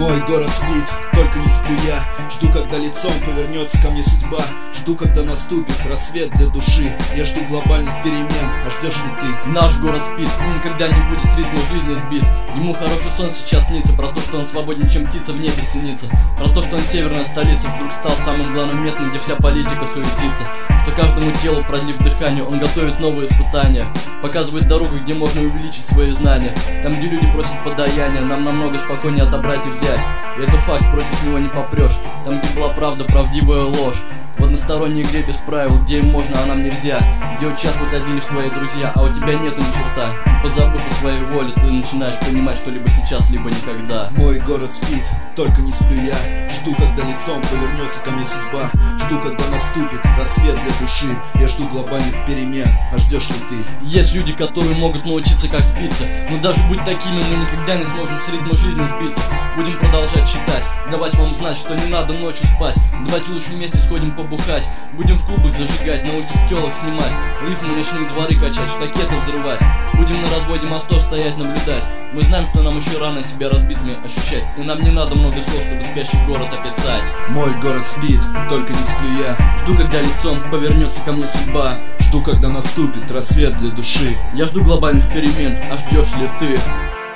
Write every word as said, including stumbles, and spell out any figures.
Мой город спит, только не сплю я. Жду, когда лицом повернется ко мне судьба. Жду, когда наступит рассвет для души. Я жду глобальных перемен, а ждешь ли ты? Наш город спит и никогда не будет с ритма жизни сбит. Ему хороший сон сейчас снится, про то, что он свободнее, чем птица в небе синится. Про то, что он северная столица вдруг стал самым главным местом, где вся политика суетится. Что каждому телу, продлив дыхание, он готовит новые испытания. Показывает дорогу, где можно увеличить свои знания. Там, где люди просят подаяния, нам намного спокойнее отобрать и взять. И это факт, против него не попрешь. Там, где была правда, правдивая ложь. В односторонней игре без правил, где им можно, а нам нельзя. Где участвуют одни лишь твои друзья, а у тебя нету ни черта. И позабыв о своей воле, ты начинаешь понимать, что либо сейчас, либо никогда. Мой город спит, только не сплю я. Жду, когда лицом повернется ко мне судьба. Жду, когда наступит рассвет для души. Я жду глобальных перемен, а ждешь ли ты? Есть люди, которые могут научиться, как спиться. Но даже будь такими, мы никогда не сможем с ритма жизни сбиться. Будем продолжать читать, давать вам знать, что не надо ночью спать. Давайте лучше вместе сходим побухать. Будем в клубах зажигать, научив телок снимать. Рифмы ночные дворы качать, штакеты взрывать. Будем на разводе мостов стоять, наблюдать. Мы знаем, что нам еще рано себя разбитыми ощущать. И нам не надо много слов, чтобы спящий город описать. Мой город спит, только не сплю я. Жду, когда лицом повернется ко мне судьба. Жду, когда наступит рассвет для души. Я жду глобальных перемен, а ждешь ли ты?